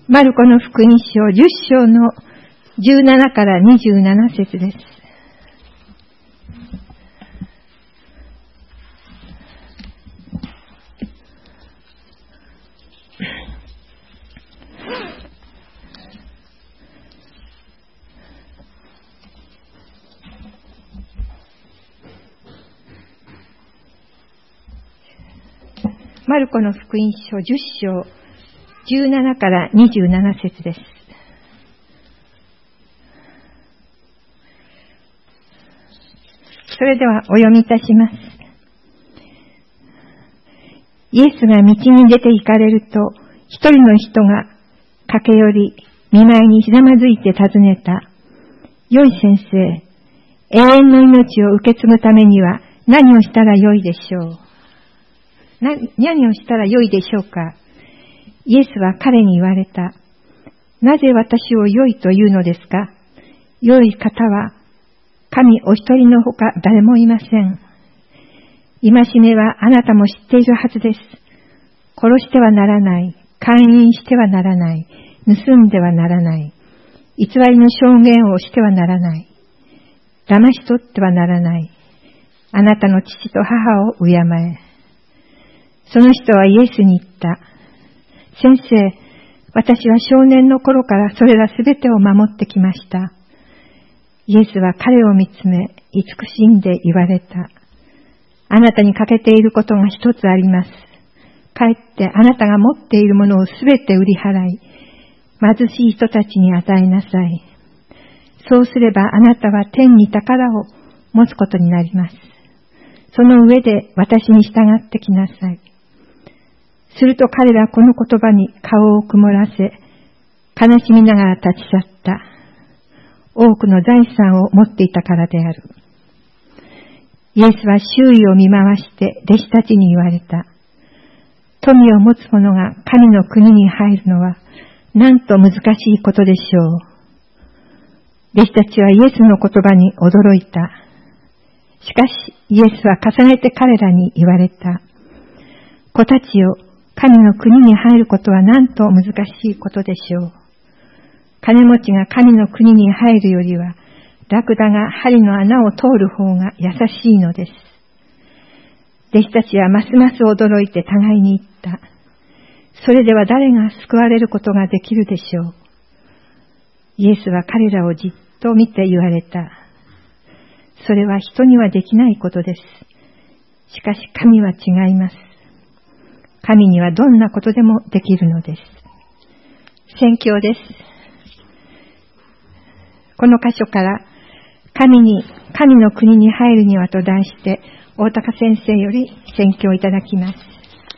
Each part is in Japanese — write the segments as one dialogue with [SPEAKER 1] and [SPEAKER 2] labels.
[SPEAKER 1] マルコの福音書10章の17から27節です。マルコの福音書10章17から27節です。それではお読みいたします。イエスが道に出て行かれると、一人の人が駆け寄り、見舞いにひざまずいて尋ねた。よい先生、永遠の命を受け継ぐためには何をしたらよいでしょう。何をしたらよいでしょうか。イエスは彼に言われた。なぜ私を良いというのですか。良い方は神お一人のほか誰もいません。戒めはあなたも知っているはずです。殺してはならない。姦淫してはならない。盗んではならない。偽りの証言をしてはならない。騙し取ってはならない。あなたの父と母を敬え。その人はイエスに言った。先生、私は少年の頃からそれらすべてを守ってきました。イエスは彼を見つめ、慈しんで言われた。あなたに欠けていることが一つあります。かえってあなたが持っているものをすべて売り払い、貧しい人たちに与えなさい。そうすればあなたは天に宝を持つことになります。その上で私に従ってきなさい。すると彼らこの言葉に顔を曇らせ、悲しみながら立ち去った。多くの財産を持っていたからである。イエスは周囲を見回して弟子たちに言われた。富を持つ者が神の国に入るのはなんと難しいことでしょう。弟子たちはイエスの言葉に驚いた。しかしイエスは重ねて彼らに言われた。子たちよ、神の国に入ることはなんと難しいことでしょう。金持ちが神の国に入るよりは、ラクダが針の穴を通る方が優しいのです。弟子たちはますます驚いて互いに言った。それでは誰が救われることができるでしょう。イエスは彼らをじっと見て言われた。それは人にはできないことです。しかし神は違います。神にはどんなことでもできるのです。宣教です。この箇所から神の国に入るにはと題して大高先生より宣教をいただきます。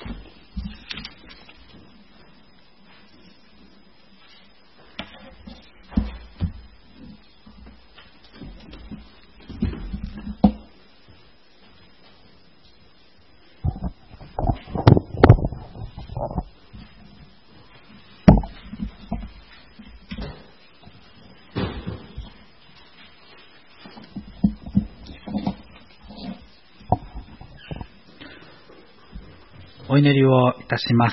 [SPEAKER 2] お祈りをいたします。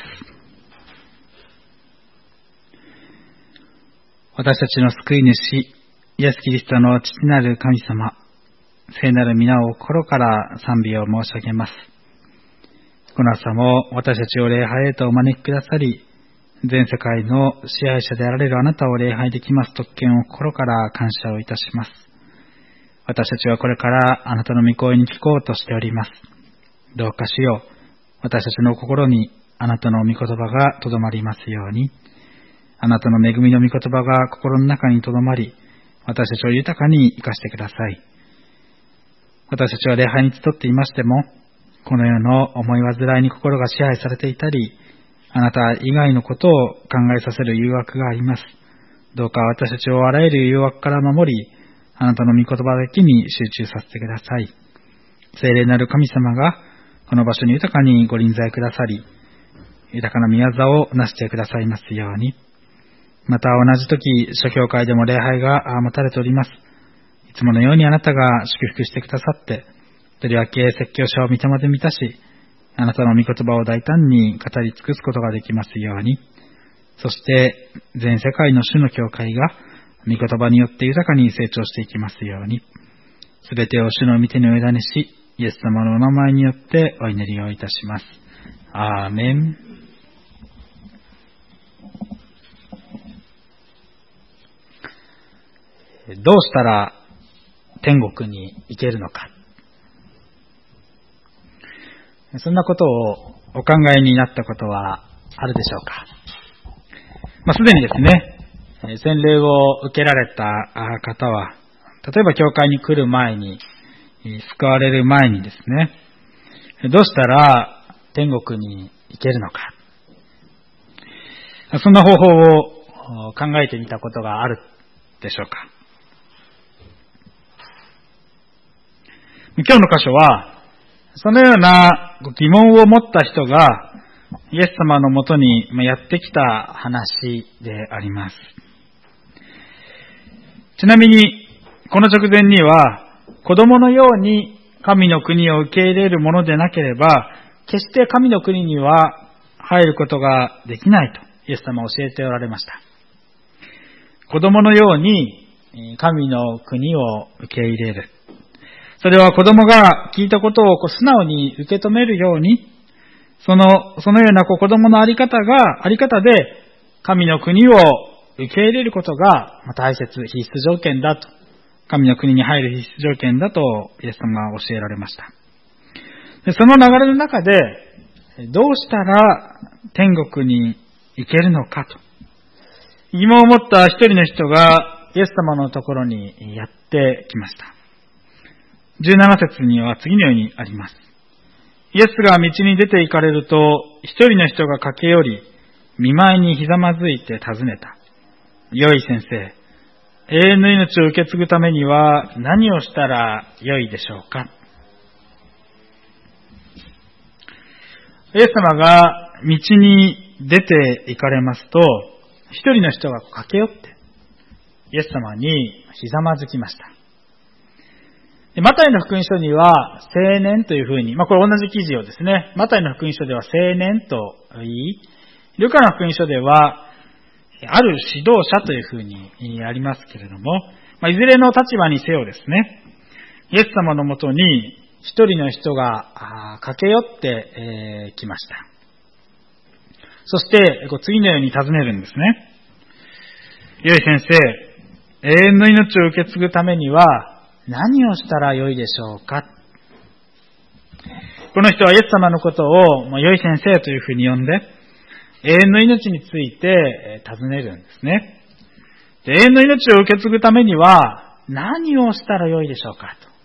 [SPEAKER 2] 私たちの救い主、イエス・キリストの父なる神様、聖なる皆を心から賛美を申し上げます。この朝も私たちを礼拝へとお招きくださり、全世界の支配者であられるあなたを礼拝できます特権を心から感謝をいたします。私たちはこれからあなたの御声に聞こうとしております。どうか主よ、私たちの心にあなたの御言葉がとどまりますように、あなたの恵みの御言葉が心の中にとどまり、私たちを豊かに生かしてください。私たちは礼拝に集っていましても、この世の思い煩いに心が支配されていたり、あなた以外のことを考えさせる誘惑があります。どうか私たちをあらゆる誘惑から守り、あなたの御言葉だけに集中させてください。聖霊なる神様がこの場所に豊かにご臨在くださり、豊かな御業をなしてくださいますように。また同じ時、諸教会でも礼拝が持たれております。いつものようにあなたが祝福してくださって、とりわけ説教者を御霊で満たし、あなたの御言葉を大胆に語り尽くすことができますように。 そして全世界の主の教会が御言葉によって豊かに成長していきますように、すべてを主の御手にお委ねし、イエス様のお名前によってお祈りをいたします。アーメン。どうしたら天国に行けるのか。そんなことをお考えになったことはあるでしょうか。すでにですね、洗礼を受けられた方は、例えば教会に来る前に、救われる前にですね、どうしたら天国に行けるのか。そんな方法を考えてみたことがあるでしょうか。今日の箇所は、そのような疑問を持った人がイエス様のもとにやってきた話であります。ちなみに、この直前には、子供のように神の国を受け入れるものでなければ、決して神の国には入ることができないとイエス様は教えておられました。子供のように神の国を受け入れる。それは子供が聞いたことを素直に受け止めるように、そのような子供のあり方で神の国を受け入れることが大切、必須条件だと、神の国に入る必須条件だとイエス様は教えられました。で、その流れの中で、どうしたら天国に行けるのかと、疑問を持った一人の人がイエス様のところにやってきました。17節には次のようにあります。イエスが道に出て行かれると、一人の人が駆け寄り、見舞いにひざまずいて尋ねた。良い先生、永遠の命を受け継ぐためには何をしたら良いでしょうか。イエス様が道に出て行かれますと、一人の人が駆け寄って、イエス様にひざまずきました。マタイの福音書には青年というふうに、これ同じ記事をですね、マタイの福音書では青年と言い、ルカの福音書ではある指導者というふうにありますけれども、いずれの立場にせよですね、イエス様のもとに一人の人が駆け寄ってきました。そして次のように尋ねるんですね。良い先生、永遠の命を受け継ぐためには何をしたら良いでしょうか。この人はイエス様のことを良い先生というふうに呼んで、永遠の命について尋ねるんですね。永遠の命を受け継ぐためには何をしたら良いでしょうかと。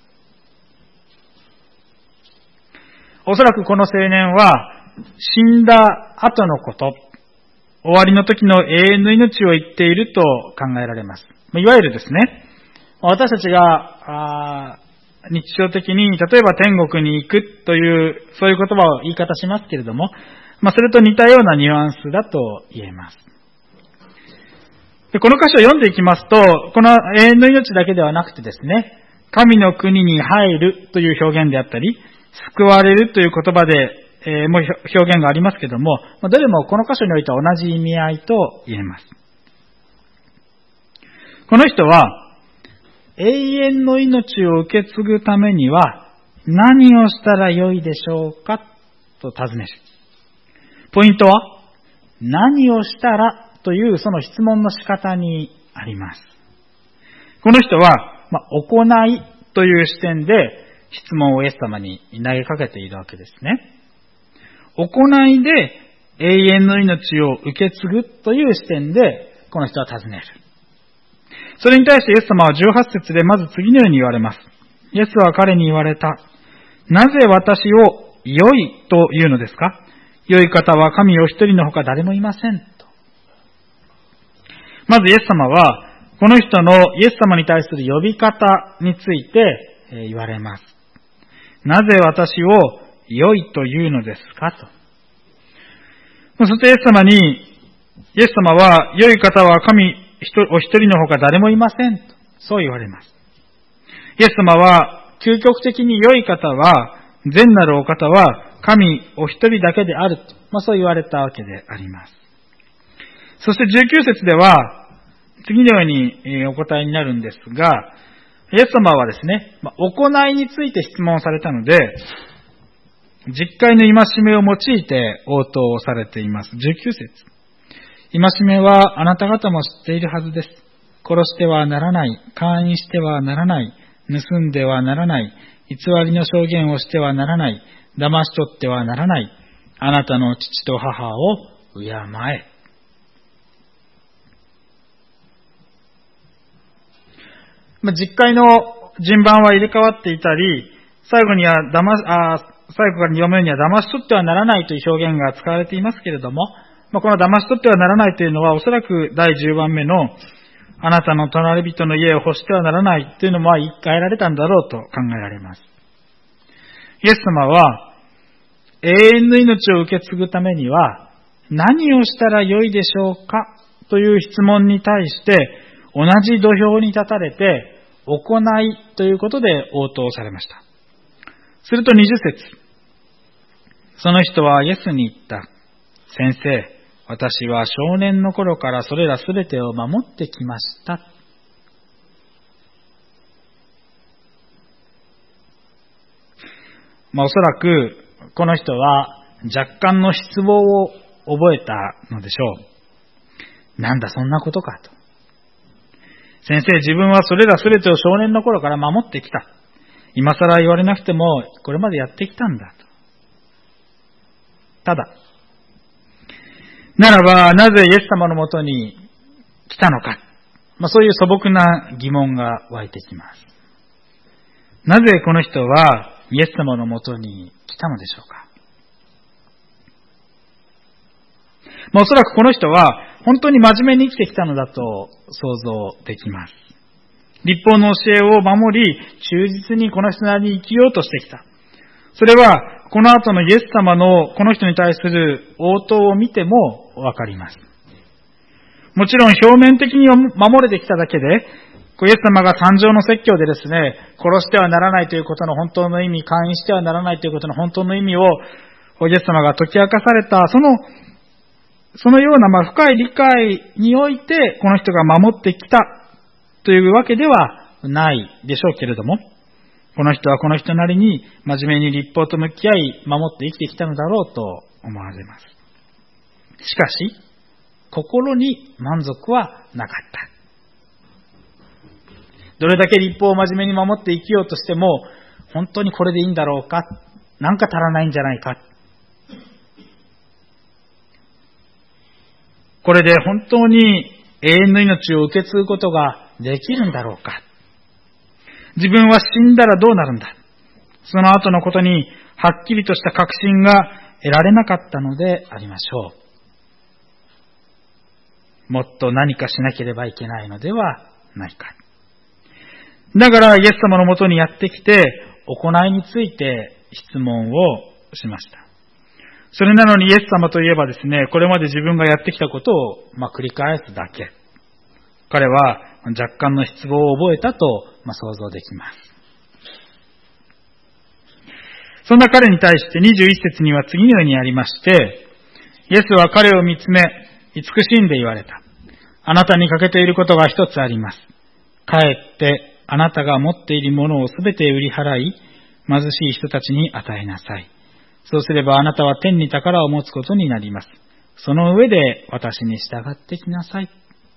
[SPEAKER 2] おそらくこの青年は死んだ後のこと、終わりの時の永遠の命を言っていると考えられます。いわゆるですね、私たちが日常的に例えば天国に行くというそういう言い方しますけれども、それと似たようなニュアンスだと言えます。で、この箇所を読んでいきますと、この永遠の命だけではなくてですね、神の国に入るという表現であったり、救われるという言葉で、もう表現がありますけれども、どれもこの箇所においては同じ意味合いと言えます。この人は、永遠の命を受け継ぐためには何をしたらよいでしょうかと尋ねる。ポイントは何をしたらというその質問の仕方にあります。この人は、行いという視点で質問をイエス様に投げかけているわけですね。行いで永遠の命を受け継ぐという視点でこの人は尋ねる。それに対してイエス様は18節でまず次のように言われます。イエスは彼に言われた。なぜ私を良いというのですか？良い方は神お一人のほか誰もいませんと。まずイエス様はこの人のイエス様に対する呼び方について言われます。なぜ私を良いというのですかと。そしてイエス様は良い方は神お一人のほか誰もいませんと、そう言われます。イエス様は究極的に良い方は、善なるお方は神お一人だけであると、そう言われたわけであります。 そして19節では、次のようにお答えになるんですが、イエス様はですね、行いについて質問されたので、実戒の戒めを用いて応答をされています。19節。戒めはあなた方も知っているはずです。殺してはならない、姦淫してはならない、盗んではならない、偽りの証言をしてはならない、騙し取ってはならない、あなたの父と母を敬え。実戒の順番は入れ替わっていたり、最後から読むようには騙し取ってはならないという表現が使われていますけれども、この騙し取ってはならないというのはおそらく第10番目のあなたの隣人の家を欲してはならないというのも言い換えられたんだろうと考えられます。イエス様は永遠の命を受け継ぐためには何をしたらよいでしょうかという質問に対して同じ土俵に立たれて行いということで応答されました。すると20節。その人はイエスに言った。先生、私は少年の頃からそれらすべてを守ってきました。おそらくこの人は若干の失望を覚えたのでしょう。なんだそんなことかと。先生、自分はそれらすべてを少年の頃から守ってきた。今更言われなくてもこれまでやってきたんだと。ただ、ならばなぜイエス様のもとに来たのか。そういう素朴な疑問が湧いてきます。なぜこの人はイエス様のもとに来たのでしょうか。おそらくこの人は本当に真面目に生きてきたのだと想像できます。律法の教えを守り、忠実にこの人なりに生きようとしてきた。それはこの後のイエス様のこの人に対する応答を見てもわかります。もちろん表面的に守れてきただけで、イエス様が誕生の説教でですね、殺してはならないということの本当の意味、姦淫してはならないということの本当の意味をイエス様が解き明かされた、そのような深い理解においてこの人が守ってきたというわけではないでしょうけれども、この人はこの人なりに真面目に律法と向き合い守って生きてきたのだろうと思われます。しかし、心に満足はなかった。どれだけ律法を真面目に守って生きようとしても、本当にこれでいいんだろうか、なんか足らないんじゃないか、これで本当に永遠の命を受け継ぐことができるんだろうか、自分は死んだらどうなるんだ、その後のことにはっきりとした確信が得られなかったのでありましょう。もっと何かしなければいけないのではないか。だからイエス様のもとにやってきて、行いについて質問をしました。それなのにイエス様といえばですね、これまで自分がやってきたことを繰り返すだけ。彼は若干の失望を覚えたと想像できます。そんな彼に対して21節には次のようにありまして、イエスは彼を見つめ、慈しんで言われた。あなたに欠けていることが一つあります。帰ってあなたが持っているものをすべて売り払い、貧しい人たちに与えなさい。そうすればあなたは天に宝を持つことになります。その上で私に従ってきなさい。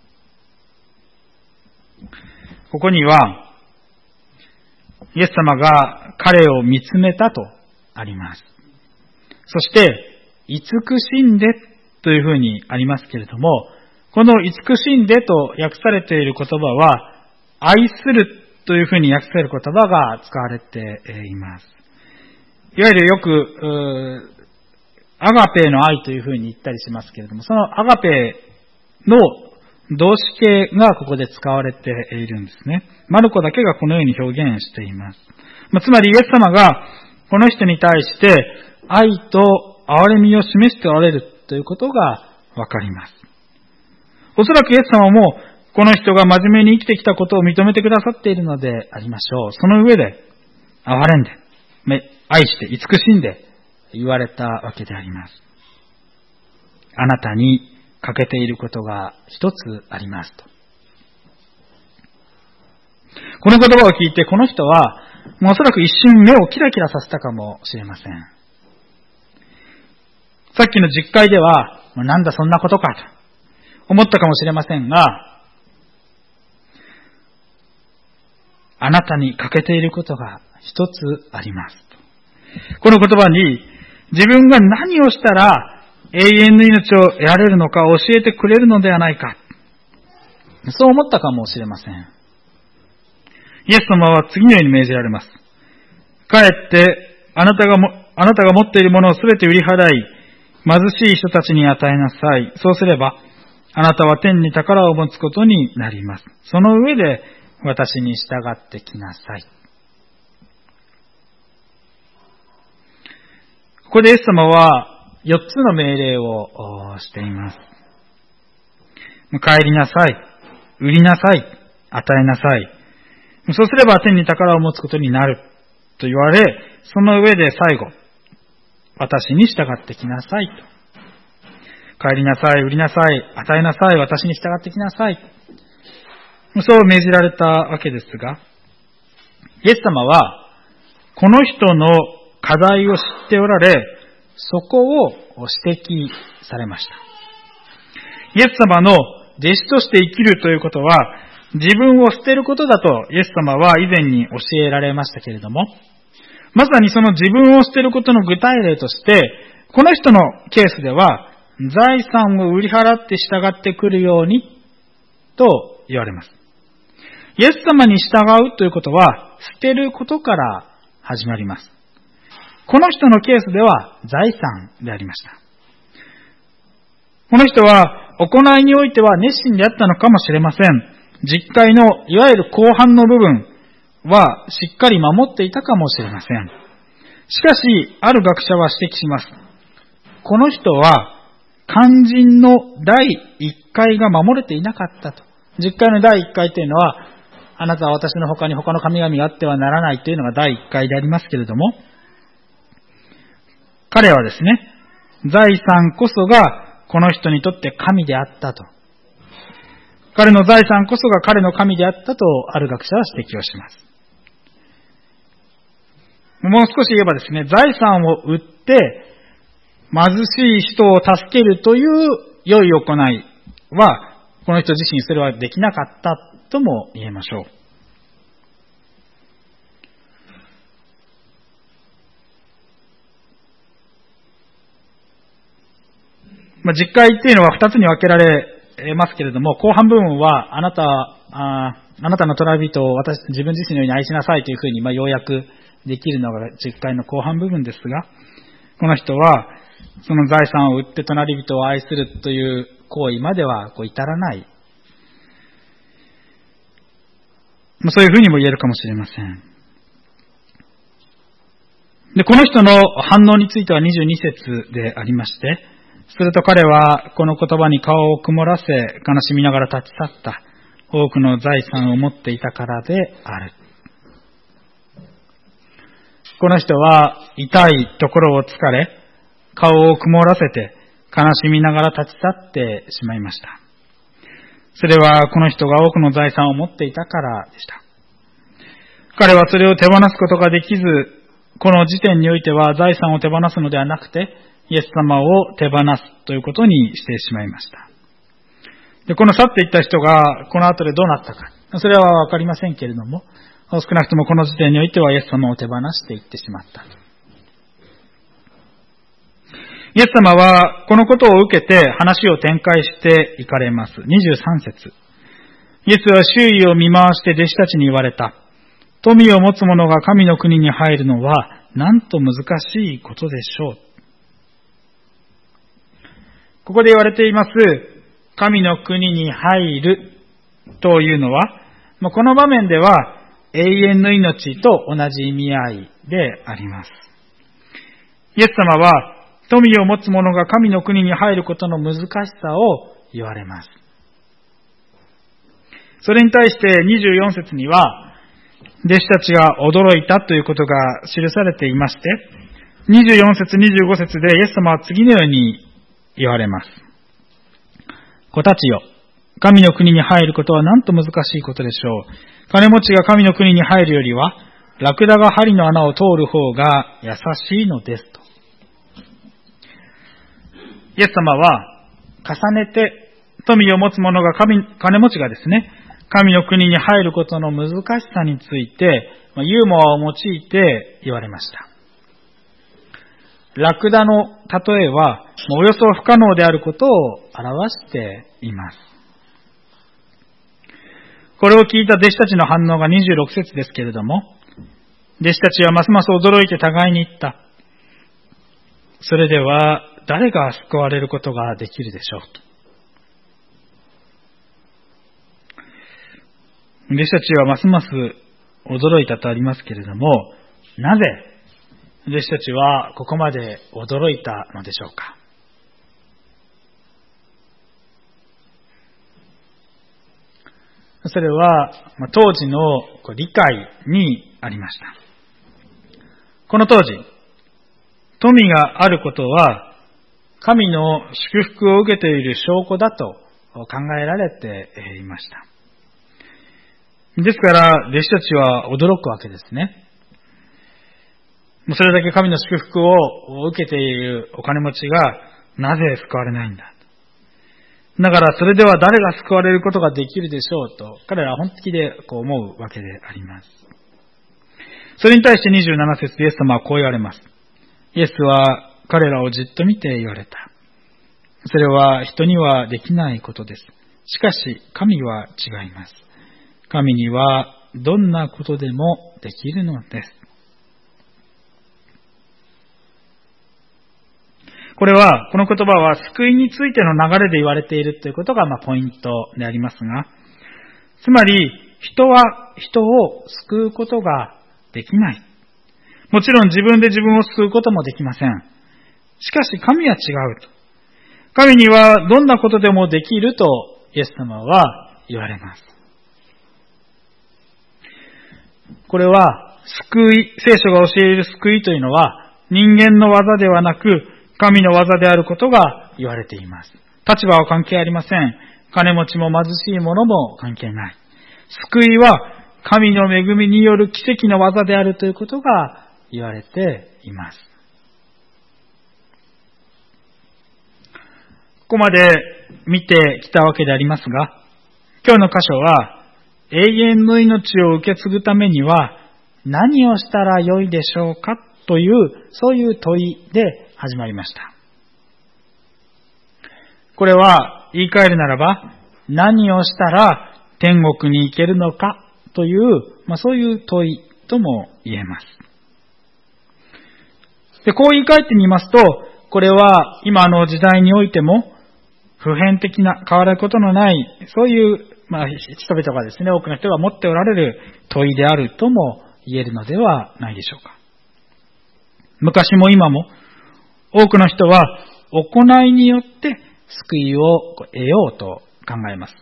[SPEAKER 2] ここには、イエス様が彼を見つめたとあります。そして、慈しんでというふうにありますけれども、この慈しんでと訳されている言葉は、愛するというふうに訳される言葉が使われています。いわゆるよく、アガペーの愛というふうに言ったりしますけれども、そのアガペーの動詞形がここで使われているんですね。マルコだけがこのように表現しています。つまりイエス様がこの人に対して愛と憐れみを示しておられるということがわかります。おそらくイエス様もこの人が真面目に生きてきたことを認めてくださっているのでありましょう。その上で、憐れんで、愛して慈しんで言われたわけであります。あなたに欠けていることが一つありますと。この言葉を聞いてこの人はおそらく一瞬目をキラキラさせたかもしれません。さっきの実会ではなんだそんなことかと思ったかもしれませんが、あなたに欠けていることが一つありますと。この言葉に自分が何をしたら永遠の命を得られるのか教えてくれるのではないか、そう思ったかもしれません。イエス様は次のように命じられます。帰ってあなたが持っているものをすべて売り払い、貧しい人たちに与えなさい。そうすればあなたは天に宝を持つことになります。その上で私に従ってきなさい。ここでイエス様は4つの命令をしています。帰りなさい、売りなさい、与えなさい。そうすれば天に宝を持つことになると言われ、その上で最後、私に従ってきなさいと。帰りなさい、売りなさい、与えなさい、私に従ってきなさい。そう命じられたわけですが、イエス様はこの人の課題を知っておられ、そこを指摘されました。イエス様の弟子として生きるということは、自分を捨てることだとイエス様は以前に教えられましたけれども、まさにその自分を捨てることの具体例として、この人のケースでは、財産を売り払って従ってくるようにと言われます。イエス様に従うということは、捨てることから始まります。この人のケースでは財産でありました。この人は行いにおいては熱心であったのかもしれません。実会のいわゆる後半の部分はしっかり守っていたかもしれません。しかし、ある学者は指摘します。この人は肝心の第1回が守れていなかったと。実会の第1回というのは、あなたは私の他に他の神々があってはならないというのが第1回でありますけれども、彼はですね、財産こそがこの人にとって神であったと。彼の財産こそが彼の神であったと、ある学者は指摘をします。もう少し言えばですね、財産を売って貧しい人を助けるという良い行いは、この人自身それはできなかったとも言えましょう。実会っていうのは2つに分けられますけれども、後半部分はあなたの隣人を自分自身のように愛しなさいというふうに要約できるのが実会の後半部分ですが、この人はその財産を売って隣人を愛するという行為までは至らない。そういうふうにも言えるかもしれません。で、この人の反応については22節でありまして、すると彼はこの言葉に顔を曇らせ、悲しみながら立ち去った。多くの財産を持っていたからである。この人は痛いところを疲れ、顔を曇らせて悲しみながら立ち去ってしまいました。それはこの人が多くの財産を持っていたからでした。彼はそれを手放すことができず、この時点においては財産を手放すのではなくて、イエス様を手放すということにしてしまいました。で、この去っていった人がこの後でどうなったか、それはわかりませんけれども、少なくともこの時点においてはイエス様を手放していってしまった。イエス様はこのことを受けて話を展開していかれます。23節。イエスは周囲を見回して弟子たちに言われた。富を持つ者が神の国に入るのはなんと難しいことでしょう。ここで言われています神の国に入るというのは、この場面では永遠の命と同じ意味合いであります。イエス様は富を持つ者が神の国に入ることの難しさを言われます。それに対して24節には弟子たちが驚いたということが記されていまして、24節25節でイエス様は次のように言われます。 子たちよ、神の国に入ることはなんと難しいことでしょう。金持ちが神の国に入るよりは、ラクダが針の穴を通る方が優しいのですと。イエス様は重ねて富を持つ者が金持ちがですね、神の国に入ることの難しさについてユーモアを用いて言われました。ラクダの例えはおよそ不可能であることを表しています。これを聞いた弟子たちの反応が26節ですけれども、弟子たちはますます驚いて互いに言った。それでは誰が救われることができるでしょうと。弟子たちはますます驚いたとありますけれども、なぜ弟子たちはここまで驚いたのでしょうか。それは当時の理解にありました。この当時、富があることは神の祝福を受けている証拠だと考えられていました。ですから弟子たちは驚くわけですね。それだけ神の祝福を受けているお金持ちがなぜ救われないんだ。だからそれでは誰が救われることができるでしょうと彼らは本気で思うわけであります。それに対して27節イエス様はこう言われます。イエスは彼らをじっと見て言われた。それは人にはできないことです。しかし神は違います。神にはどんなことでもできるのです。この言葉は救いについての流れで言われているということがポイントでありますが、つまり人は人を救うことができない。もちろん自分で自分を救うこともできません。しかし神は違うと。神にはどんなことでもできるとイエス様は言われます。これは救い、聖書が教える救いというのは人間の技ではなく神の技であることが言われています。立場は関係ありません。金持ちも貧しい者も関係ない。救いは神の恵みによる奇跡の技であるということが言われています。ここまで見てきたわけでありますが、今日の箇所は永遠の命を受け継ぐためには何をしたらよいでしょうかという、そういう問いで始まりました。これは言い換えるならば、何をしたら天国に行けるのかという、そういう問いとも言えます。で、こう言い換えてみますと、これは今の時代においても普遍的な変わることのない、そういう人々がですね、多くの人が持っておられる問いであるとも言えるのではないでしょうか。昔も今も多くの人は行いによって救いを得ようと考えます。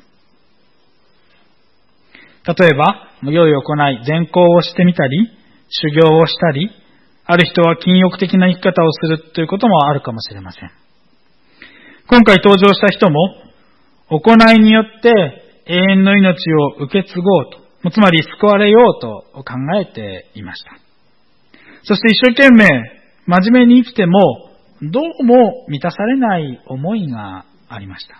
[SPEAKER 2] 例えば、良い行い、善行をしてみたり、修行をしたり、ある人は禁欲的な生き方をするということもあるかもしれません。今回登場した人も、行いによって永遠の命を受け継ごうと、つまり救われようと考えていました。そして一生懸命、真面目に生きても、どうも満たされない思いがありました。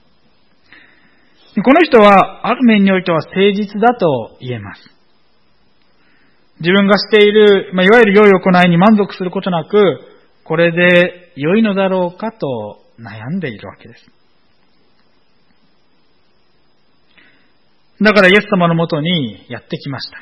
[SPEAKER 2] この人は、ある面においては誠実だと言えます。自分がしている、いわゆる良い行いに満足することなく、これで良いのだろうかと悩んでいるわけです。だからイエス様のもとにやってきました。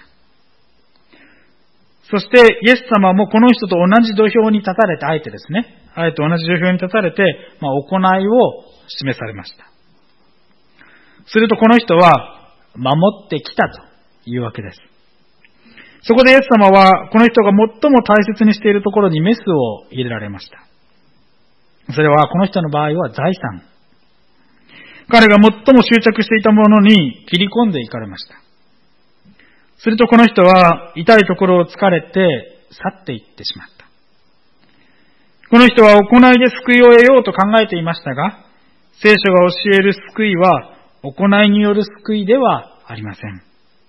[SPEAKER 2] そしてイエス様もこの人と同じ土俵に立たれて、あえて同じ土俵に立たれて、行いを示されました。するとこの人は守ってきたというわけです。そこでイエス様はこの人が最も大切にしているところにメスを入れられました。それはこの人の場合は財産。彼が最も執着していたものに切り込んでいかれました。するとこの人は痛いところを疲れて去っていってしまった。この人は行いで救いを得ようと考えていましたが、 聖書が教える救いは行いによる救いではありません。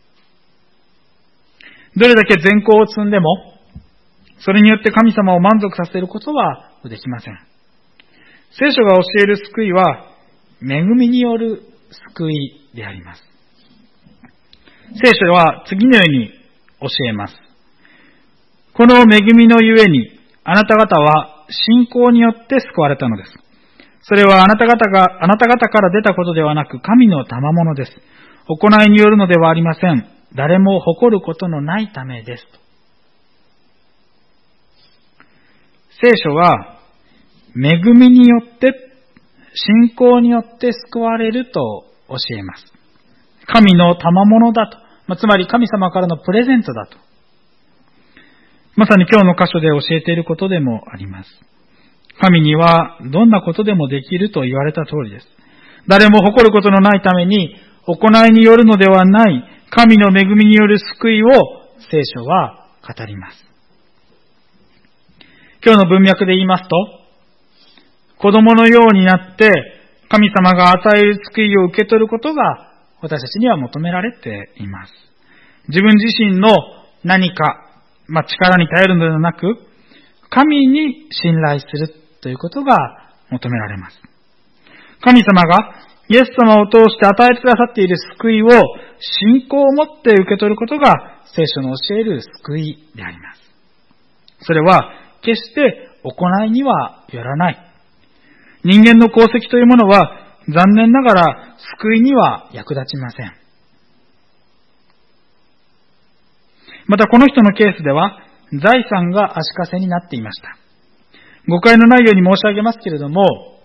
[SPEAKER 2] どれだけ善行を積んでも、それによって神様を満足させることはできません。聖書が教える救いは、恵みによる救いであります。聖書は次のように教えます。この恵みのゆえに、あなた方は信仰によって救われたのです。それはあなた方から出たことではなく、神の賜物です。行いによるのではありません。誰も誇ることのないためです。聖書は、恵みによって、信仰によって救われると教えます。神の賜物だと。つまり神様からのプレゼントだと。まさに今日の箇所で教えていることでもあります。神にはどんなことでもできると言われた通りです。誰も誇ることのないために、行いによるのではない神の恵みによる救いを聖書は語ります。今日の文脈で言いますと、子供のようになって神様が与える救いを受け取ることが私たちには求められています。自分自身の何か、力に頼るのではなく、神に信頼するということが求められます。神様がイエス様を通して与えてくださっている救いを信仰を持って受け取ることが聖書の教える救いであります。それは決して行いにはよらない。人間の功績というものは残念ながら救いには役立ちません。またこの人のケースでは財産が足かせになっていました。誤解のないように申し上げますけれども、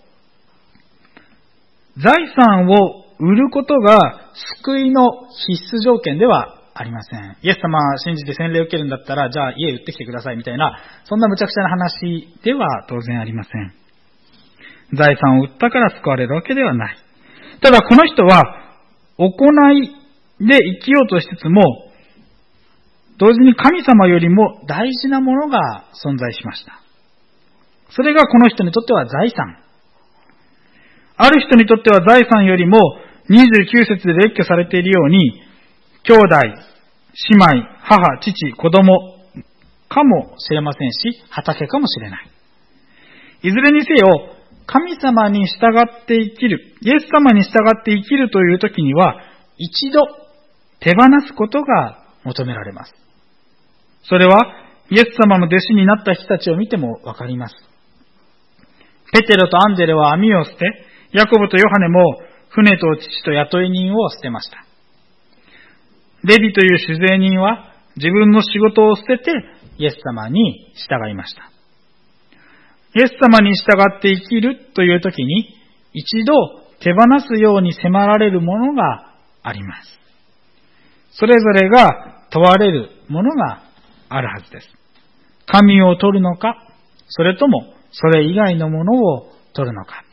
[SPEAKER 2] 財産を売ることが救いの必須条件ではありません。イエス様を信じて洗礼を受けるんだったら、じゃあ家売ってきてくださいみたいな、そんな無茶苦茶な話では当然ありません。財産を売ったから救われるわけではない。ただこの人は行いで生きようとしつつも、同時に神様よりも大事なものが存在しました。それがこの人にとっては財産。ある人にとっては財産よりも29節で列挙されているように、兄弟、姉妹、母、父、子供かもしれませんし、畑かもしれない。いずれにせよ、神様に従って生きる、イエス様に従って生きるという時には、一度手放すことが求められます。それは、イエス様の弟子になった人たちを見てもわかります。ペテロとアンデレは網を捨て、ヤコブとヨハネも船と父と雇い人を捨てました。レビという酒税人は自分の仕事を捨ててイエス様に従いました。イエス様に従って生きるという時に一度手放すように迫られるものがあります。それぞれが問われるものがあるはずです。神を取るのか、それともそれ以外のものを取るのか。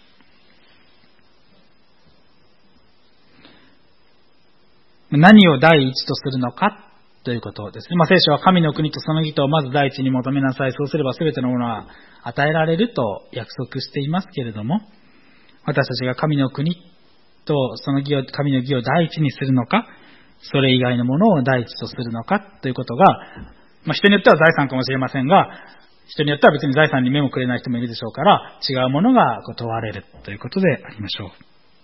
[SPEAKER 2] 何を第一とするのかということですね。聖書は神の国とその義とをまず第一に求めなさい。そうすれば全てのものは与えられると約束していますけれども、私たちが神の国とその義を、神の義を第一にするのか、それ以外のものを第一とするのかということが、人によっては財産かもしれませんが、人によっては別に財産に目もくれない人もいるでしょうから、違うものが問われるということでありましょう。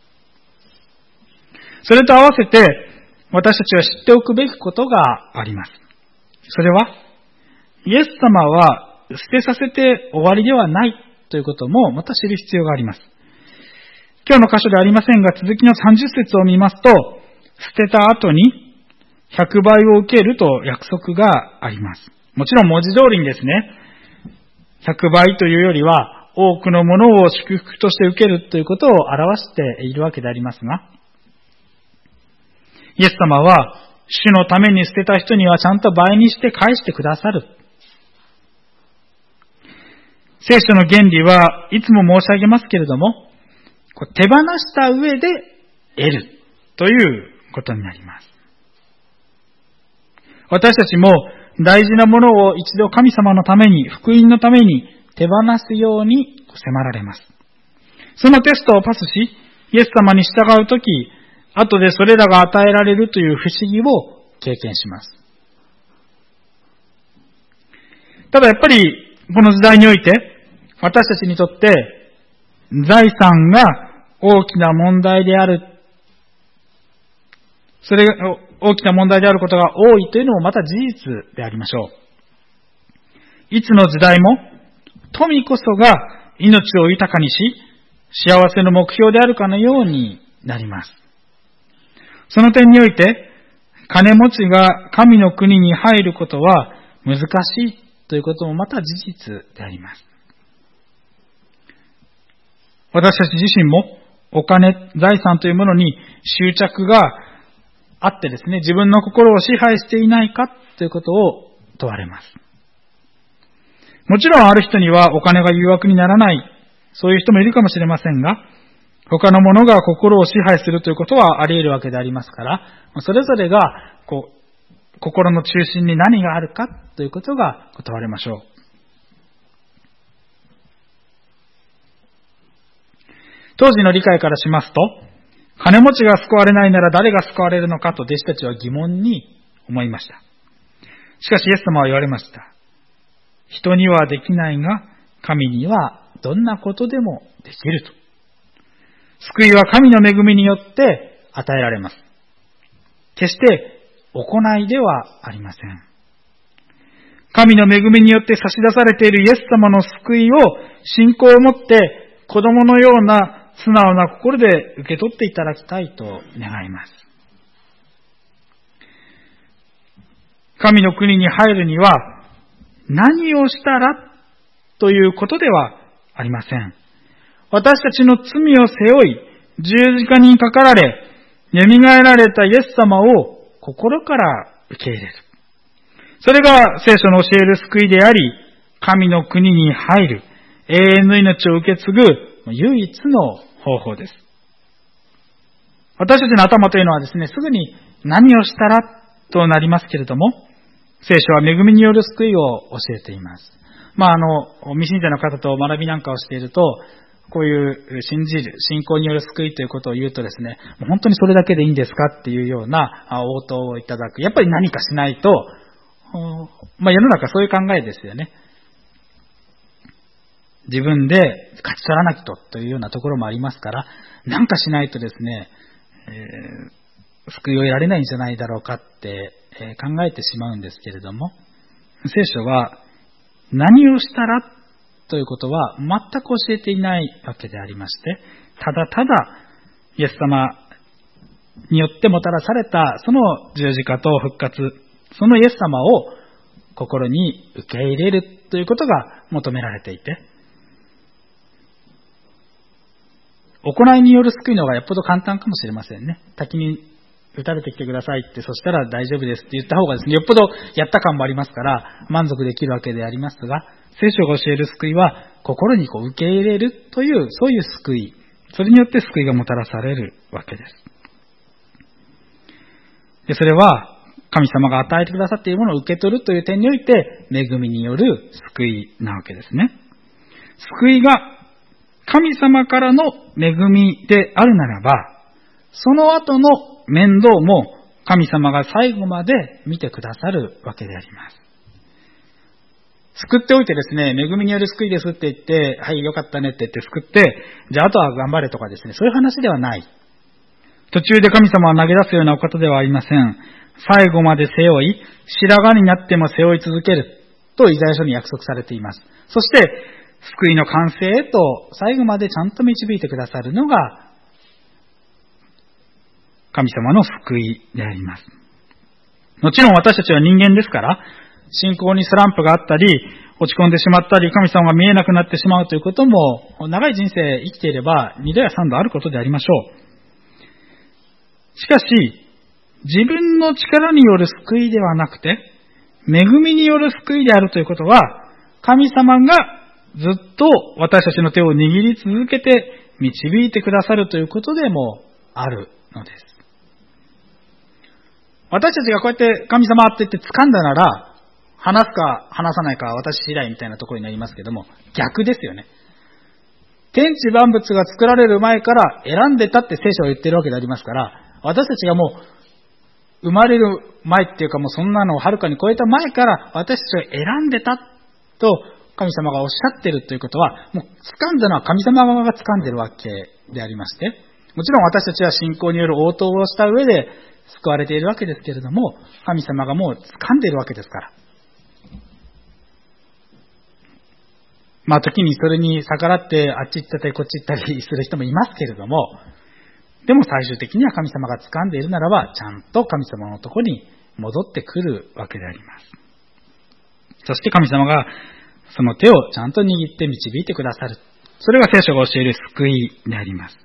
[SPEAKER 2] それと合わせて、私たちは知っておくべきことがあります。それは、イエス様は捨てさせて終わりではないということもまた知る必要があります。今日の箇所ではありませんが、続きの30節を見ますと、捨てた後に100倍を受けると約束があります。もちろん文字通りにですね、100倍というよりは多くのものを祝福として受けるということを表しているわけでありますが、イエス様は主のために捨てた人にはちゃんと倍にして返してくださる。聖書の原理はいつも申し上げますけれども、手放した上で得るということになります。私たちも大事なものを一度神様のために、福音のために手放すように迫られます。 そのテストをパスし、イエス様に従うとき、後でそれらが与えられるという不思議を経験します。ただやっぱり、この時代において、私たちにとって、財産が大きな問題である。それが大きな問題であることが多いというのもまた事実でありましょう。いつの時代も、富こそが命を豊かにし、幸せの目標であるかのようになります。その点において、金持ちが神の国に入ることは難しいということもまた事実であります。私たち自身もお金、財産というものに執着があってですね、自分の心を支配していないかということを問われます。もちろんある人にはお金が誘惑にならない、そういう人もいるかもしれませんが、他のものが心を支配するということはあり得るわけでありますから、それぞれが心の中心に何があるかということが問われましょう。当時の理解からしますと、金持ちが救われないなら誰が救われるのかと弟子たちは疑問に思いました。しかしイエス様は言われました。人にはできないが、神にはどんなことでもできると。救いは神の恵みによって与えられます。決して行いではありません。神の恵みによって差し出されているイエス様の救いを信仰を持って子供のような素直な心で受け取っていただきたいと願います。神の国に入るには何をしたらということではありません。私たちの罪を背負い、十字架にかかられ、蘇られたイエス様を心から受け入れる。それが聖書の教える救いであり、神の国に入る、永遠の命を受け継ぐ唯一の方法です。私たちの頭というのはですね、すぐに何をしたらとなりますけれども、聖書は恵みによる救いを教えています。未信者の方と学びなんかをしていると、こういう信じる、信仰による救いということを言うとですね、本当にそれだけでいいんですかっていうような応答をいただく。やっぱり何かしないと、世の中そういう考えですよね。自分で勝ち取らなきゃというようなところもありますから、何かしないとですね、救いを得られないんじゃないだろうかって考えてしまうんですけれども、聖書は何をしたらということは全く教えていないわけでありまして、ただただイエス様によってもたらされたその十字架と復活、そのイエス様を心に受け入れるということが求められていて、行いによる救いの方がよっぽど簡単かもしれませんね。滝に打たれてきてくださいって、そしたら大丈夫ですって言った方がですね、よっぽどやった感もありますから満足できるわけでありますが、聖書が教える救いは心に受け入れるという、そういう救い、それによって救いがもたらされるわけです。で、それは神様が与えてくださっているものを受け取るという点において恵みによる救いなわけですね。救いが神様からの恵みであるならば、その後の面倒も神様が最後まで見てくださるわけであります。救っておいてですね、恵みによる救いですって言って、はい、よかったねって言って救って、じゃああとは頑張れとかですね、そういう話ではない。途中で神様を投げ出すようなお方ではありません。最後まで背負い、白髪になっても背負い続けるとイザヤ書に約束されています。そして、救いの完成へと最後までちゃんと導いてくださるのが神様の救いであります。もちろん私たちは人間ですから、信仰にスランプがあったり、落ち込んでしまったり、神様が見えなくなってしまうということも、長い人生生きていれば2度や3度あることでありましょう。しかし、自分の力による救いではなくて、恵みによる救いであるということは、神様がずっと私たちの手を握り続けて導いてくださるということでもあるのです。私たちがこうやって神様って言って掴んだなら、話すか話さないかは私次第みたいなところになりますけども、逆ですよね。 天地万物が作られる前から選んでたって聖書は言ってるわけでありますから、私たちがもう生まれる前っていうか、もうそんなのをはるかに超えた前から私たちが選んでたと神様がおっしゃってるということは、もう掴んだのは神様側が掴んでるわけでありまして、もちろん私たちは信仰による応答をした上で救われているわけですけれども、神様がもう掴んでいるわけですから。時にそれに逆らってあっち行ったりこっち行ったりする人もいますけれども、でも最終的には神様が掴んでいるならば、ちゃんと神様のところに戻ってくるわけであります。そして神様がその手をちゃんと握って導いてくださる。それが聖書が教える救いであります。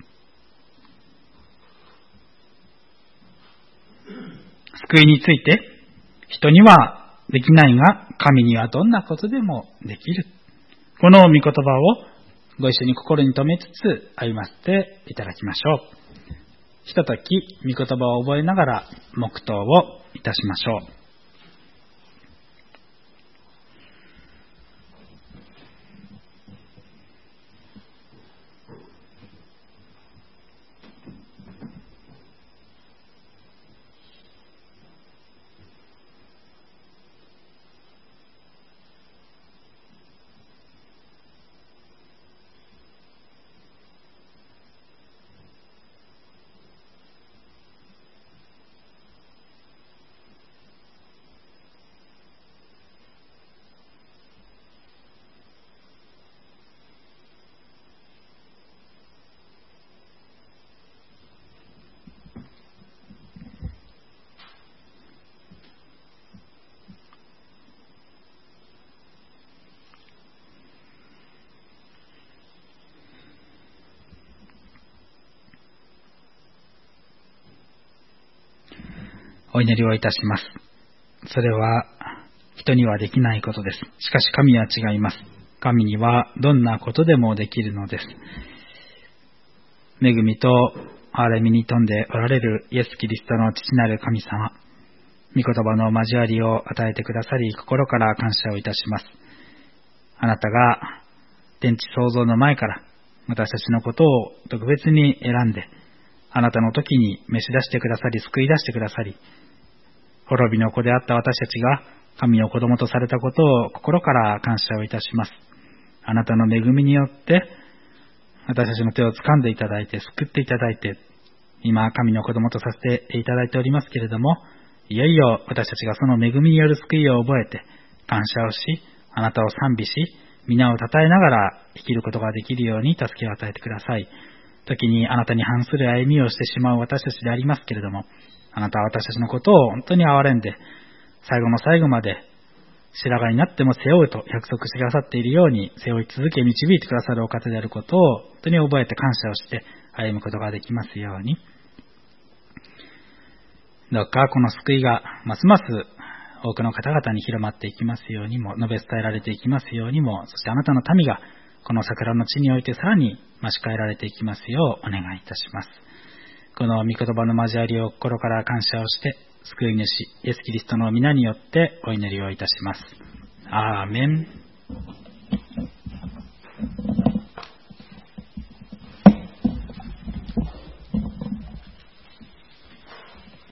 [SPEAKER 2] 救いについて、人にはできないが、神にはどんなことでもできる。この御言葉をご一緒に心に留めつつ歩ませていただきましょう。ひととき御言葉を覚えながら黙祷をいたしましょう。お祈りをいたします。それは人にはできないことです。しかし神は違います。神にはどんなことでもできるのです。恵みと憐れみに富んでおられるイエス・キリストの父なる神様、御言葉の交わりを与えてくださり、心から感謝をいたします。あなたが天地創造の前から私たちのことを特別に選んで、あなたの時に召し出してくださり、救い出してくださり、滅びの子であった私たちが神の子供とされたことを心から感謝をいたします。あなたの恵みによって私たちの手を掴んでいただいて、救っていただいて、今神の子供とさせていただいておりますけれども、いよいよ私たちがその恵みによる救いを覚えて、感謝をし、あなたを賛美し、皆を称えながら生きることができるように助けを与えてください。時にあなたに反する歩みをしてしまう私たちでありますけれども、あなたは私たちのことを本当に憐れんで、最後の最後まで白髪になっても背負うと約束してくださっているように、背負い続け導いてくださるお方であることを本当に覚えて感謝をして歩むことができますように。どうかこの救いがますます多くの方々に広まっていきますようにも、述べ伝えられていきますようにも、そしてあなたの民がこの桜の地においてさらに増し替えられていきますようお願いいたします。この御言葉の交わりを心から感謝をして、救い主イエス・キリストの皆によってお祈りをいたします。アーメン。